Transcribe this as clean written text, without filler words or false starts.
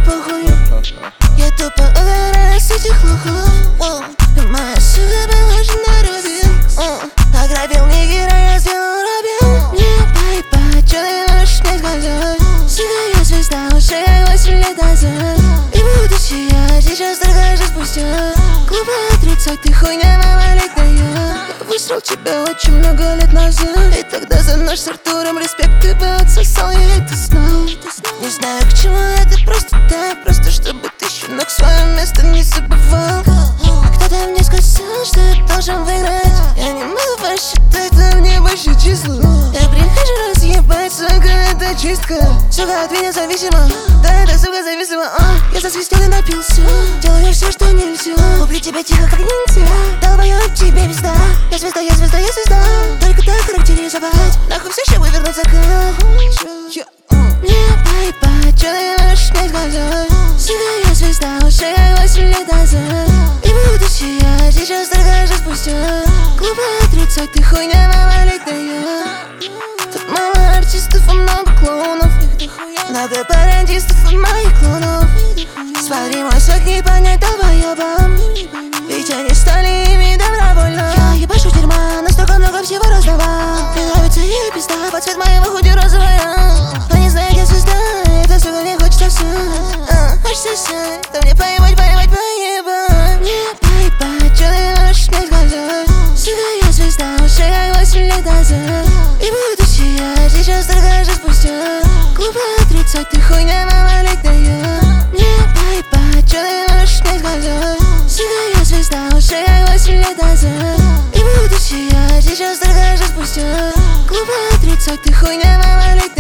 похуй. Я тупо угораю с этих лохов. Моя сука была же на Рубин. Ограбил нигера, я сделал Робин. Не поебать, чё ты можешь мне сказать? Сука, я звезда уже 8 лет назад. И будучи я сейчас только же спустя. Глупо отрицать, ты хуйня малолетняя. Я высрал тебя очень много лет назад. И тогда за наш с Артуром респект ты бы отсосал, я это знал. Не знаю, к чему это, просто так. Просто чтобы ты, щенок, свое место не забывал. Кто-то мне сказал, что я должен выиграть. Я не могу посчитать, но мне больше число. Я прихожу разъебать, сука, это чистка. Сука, от меня зависима. Да, эта сука зависима. Я засвистел и напился. Делаю все, что нельзя. Убью тебя тихо, как ниндзя. Долбоёб, тебе пизда. Я звезда, я звезда, я звезда. Только так характеризовать. Нахуй все, чтобы вернуть закат. Не поебать, чё ты можешь мне сказать? Сука, я звезда уже 8 лет назад. И будучи я сейчас только же спустя. Глупо отрицать, ты хуйня малолетняя. Тут мало артистов и много клоунов. Много пародистов и моих клонов. Смотри, мой свет не понять долбоёбам. Ведь они стали ими добровольно. Я ебашу дерьма, настолько много всего разного. Мне нравится ее пизда, под цвет моего худи розовая. Но не знает, я звезда, это сука мне хочется все. Хочется все, да мне поебать, поебать, поебать. Не поебать, чё ты можешь мне сказать? Сука, я звезда уже 8 лет назад. И будучи я сейчас только же спустя. Глупо отрицать, ты хуйня малолетняя. Не поебать, чё ты можешь мне сказать? Сука, я звезда уже 8 лет назад. И будучи я сейчас только же спустя. Глупо отрицать, ты хуйня малолетняя.